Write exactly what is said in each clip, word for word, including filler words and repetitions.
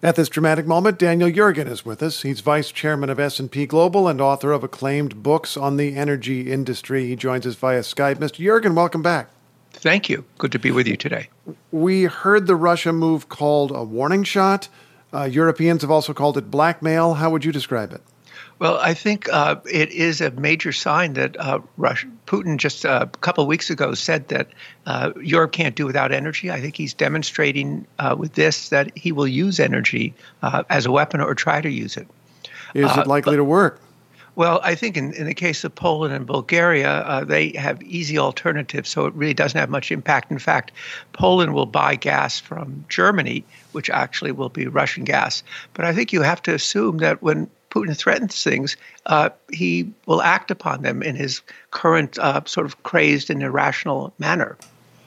At this dramatic moment, Daniel Yergin is with us. He's vice chairman of S and P Global and author of acclaimed books on the energy industry. He joins us via Skype. Mister Yergin, welcome back. Thank you. Good to be with you today. We heard the Russia move called a warning shot. Uh, Europeans have also called it blackmail. How would you describe it? Well, I think uh, it is a major sign that uh, Russia, Putin just uh, a couple of weeks ago said that uh, Europe can't do without energy. I think he's demonstrating uh, with this that he will use energy uh, as a weapon or try to use it. Is uh, it likely but, to work? Well, I think in, in the case of Poland and Bulgaria, uh, they have easy alternatives, so it really doesn't have much impact. In fact, Poland will buy gas from Germany, which actually will be Russian gas. But I think you have to assume that when Putin threatens things, uh, he will act upon them in his current uh, sort of crazed and irrational manner.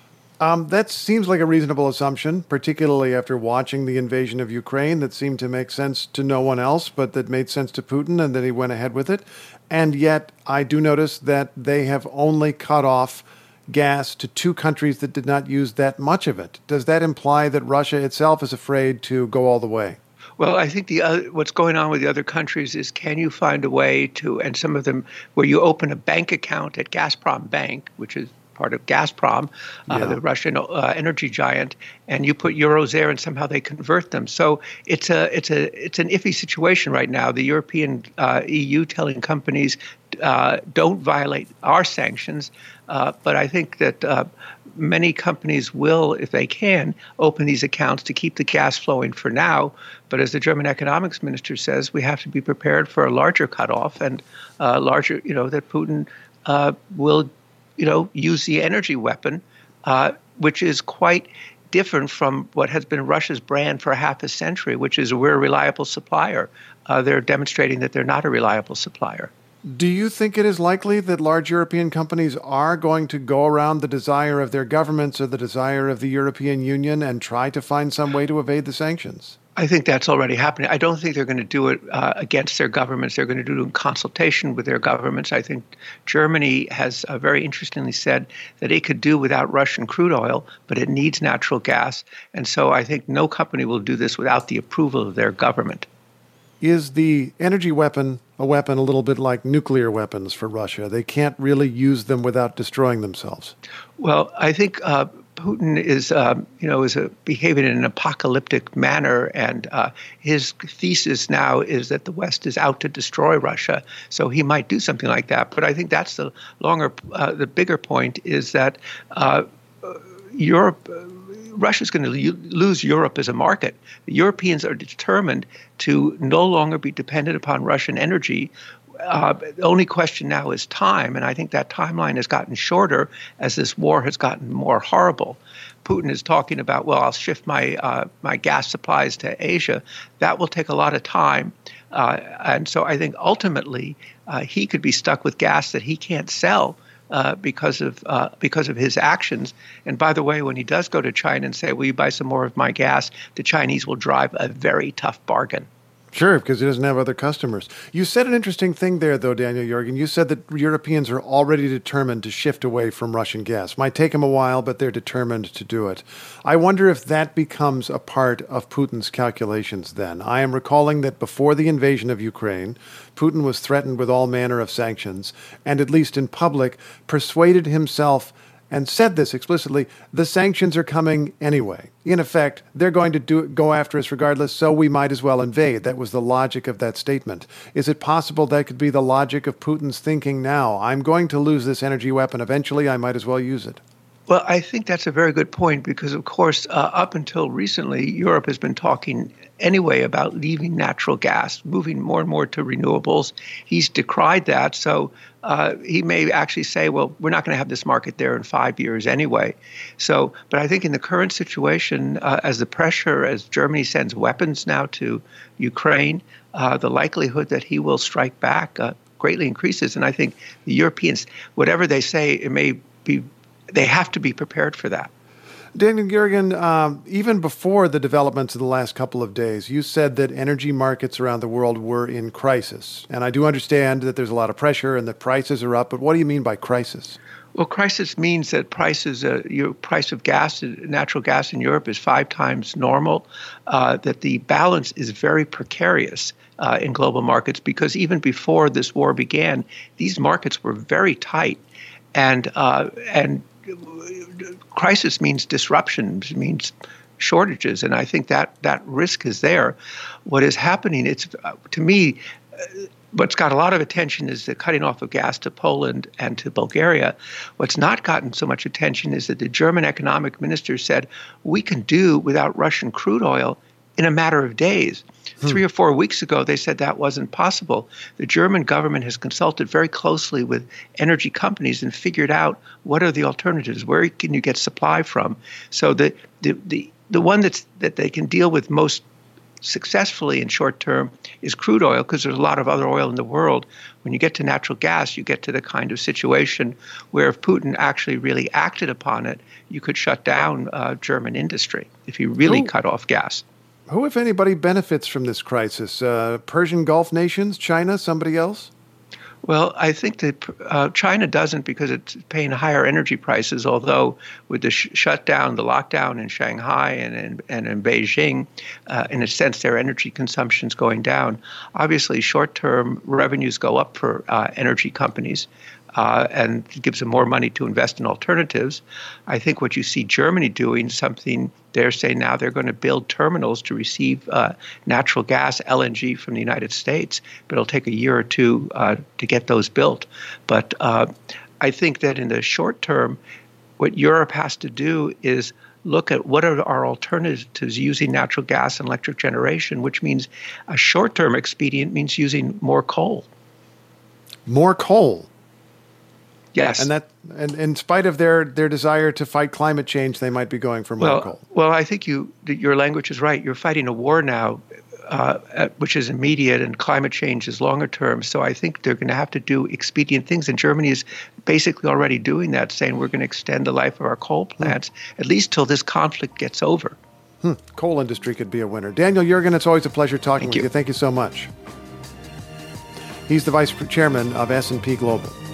Um, that seems like a reasonable assumption, particularly after watching the invasion of Ukraine that seemed to make sense to no one else, but that made sense to Putin, and that he went ahead with it. And yet I do notice that they have only cut off gas to two countries that did not use that much of it. Does that imply that Russia itself is afraid to go all the way? Well, I think the other, what's going on with the other countries is, can you find a way to, and some of them, where you open a bank account at Gazprom Bank, which is part of Gazprom, uh, yeah. the Russian uh, energy giant, and you put euros there, and somehow they convert them. So it's a it's a it's an iffy situation right now. The European uh, E U telling companies uh, don't violate our sanctions, uh, but I think that uh, many companies will, if they can, open these accounts to keep the gas flowing for now. But as the German economics minister says, we have to be prepared for a larger cutoff and uh, larger, you know, that Putin uh, will. you know, use the energy weapon, uh, which is quite different from what has been Russia's brand for half a century, which is we're a reliable supplier. Uh, they're demonstrating that they're not a reliable supplier. Do you think it is likely that large European companies are going to go around the desire of their governments or the desire of the European Union and try to find some way to evade the sanctions? I think that's already happening. I don't think they're going to do it uh, against their governments. They're going to do it in consultation with their governments. I think Germany has uh, very interestingly said that it could do without Russian crude oil, but it needs natural gas. And so I think no company will do this without the approval of their government. Is the energy weapon a weapon a little bit like nuclear weapons for Russia? They can't really use them without destroying themselves. Well, I think uh, Putin is, um, you know, is a, behaving in an apocalyptic manner, and uh, his thesis now is that the West is out to destroy Russia. So he might do something like that. But I think that's the longer, uh, the bigger point is that uh, Europe. Uh, Russia's going to lose Europe as a market. The Europeans are determined to no longer be dependent upon Russian energy. Uh, the only question now is time, and I think that timeline has gotten shorter as this war has gotten more horrible. Putin is talking about, well, I'll shift my uh, my gas supplies to Asia. That will take a lot of time, uh, and so I think ultimately uh, he could be stuck with gas that he can't sell Uh, because of uh, because of his actions. And by the way, when he does go to China and say, will you buy some more of my gas, the Chinese will drive a very tough bargain. Sure, because he doesn't have other customers. You said an interesting thing there, though, Daniel Yergin. You said that Europeans are already determined to shift away from Russian gas. Might take them a while, but they're determined to do it. I wonder if that becomes a part of Putin's calculations then. I am recalling that before the invasion of Ukraine, Putin was threatened with all manner of sanctions, and at least in public, persuaded himself and said this explicitly, the sanctions are coming anyway. In effect, they're going to do go after us regardless, so we might as well invade. That was the logic of that statement. Is it possible that could be the logic of Putin's thinking now? I'm going to lose this energy weapon eventually, I might as well use it. Well, I think that's a very good point because, of course, uh, up until recently, Europe has been talking anyway about leaving natural gas, moving more and more to renewables. He's decried that. So uh, he may actually say, well, we're not going to have this market there in five years anyway. So, but I think in the current situation, uh, as the pressure, as Germany sends weapons now to Ukraine, uh, the likelihood that he will strike back uh, greatly increases. And I think the Europeans, whatever they say, it may be they have to be prepared for that. Daniel Yergin, um, even before the developments of the last couple of days, you said that energy markets around the world were in crisis. And I do understand that there's a lot of pressure and that prices are up, but what do you mean by crisis? Well, crisis means that prices, uh, your price of gas, natural gas in Europe is five times normal, uh, that the balance is very precarious uh, in global markets because even before this war began, these markets were very tight. And, uh, and crisis means disruption, means shortages. And I think that that risk is there. What is happening, it's uh, to me, uh, what's got a lot of attention is the cutting off of gas to Poland and to Bulgaria. What's not gotten so much attention is that the German economic minister said, we can do without Russian crude oil in a matter of days. Hmm. Three or four weeks ago, they said that wasn't possible. The German government has consulted very closely with energy companies and figured out what are the alternatives, where can you get supply from. So the the the, the one that's that they can deal with most successfully in short term is crude oil, because there's a lot of other oil in the world. When you get to natural gas, you get to the kind of situation where if Putin actually really acted upon it, you could shut down uh, German industry if he really Who, cut off gas. Who, if anybody, benefits from this crisis? Uh, Persian Gulf nations, China, somebody else? Well, I think that uh, China doesn't because it's paying higher energy prices, although with the sh- shutdown, the lockdown in Shanghai and in, and in Beijing, uh, in a sense, their energy consumption is going down. Obviously, short-term revenues go up for uh, energy companies, uh, and it gives them more money to invest in alternatives. I think what you see Germany doing, something they're saying now they're going to build terminals to receive uh, natural gas, L N G from the United States, but it'll take a year or two uh, to get those built. But uh, I think that in the short term, what Europe has to do is look at what are our alternatives using natural gas and electric generation, which means a short-term expedient means using more coal. More coal? Yes. And that, and in spite of their, their desire to fight climate change, they might be going for more well, coal. Well, I think you your language is right. You're fighting a war now, uh, which is immediate, and climate change is longer term. So I think they're going to have to do expedient things. And Germany is basically already doing that, saying we're going to extend the life of our coal plants, hmm. at least till this conflict gets over. Hmm. Coal industry could be a winner. Daniel Yergin, it's always a pleasure talking Thank with you. you. Thank you so much. He's the vice chairman of S and P Global.